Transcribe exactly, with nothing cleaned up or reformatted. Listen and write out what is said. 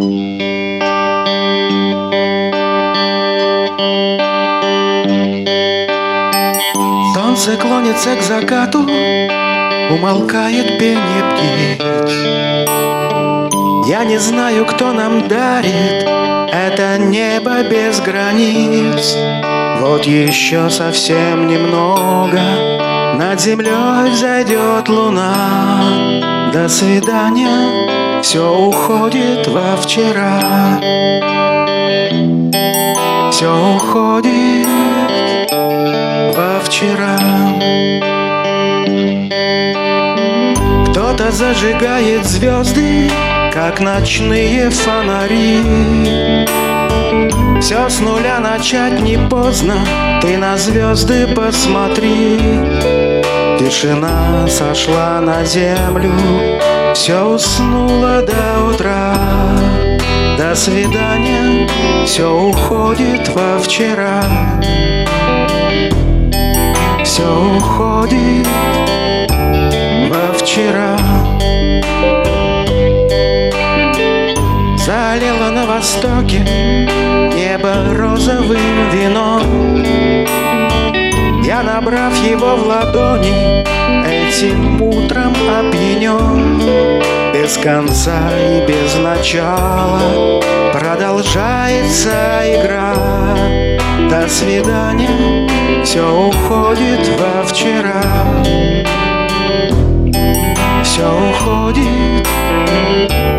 Солнце клонится к закату, умолкает пение птиц. Я не знаю, кто нам дарит это небо без границ. Вот еще совсем немного, над землей взойдет луна. До свидания, все уходит во вчера. Все уходит во вчера. Кто-то зажигает звезды, как ночные фонари. Все с нуля начать не поздно, ты на звезды посмотри. Тишина сошла на землю, все уснуло до утра. До свидания, все уходит во вчера. Все уходит во вчера. Залило на востоке небо розовым вином. Я, набрав его в ладони, этим утром опьянен. Без конца и без начала продолжается игра. До свидания, все уходит во вчера. Все уходит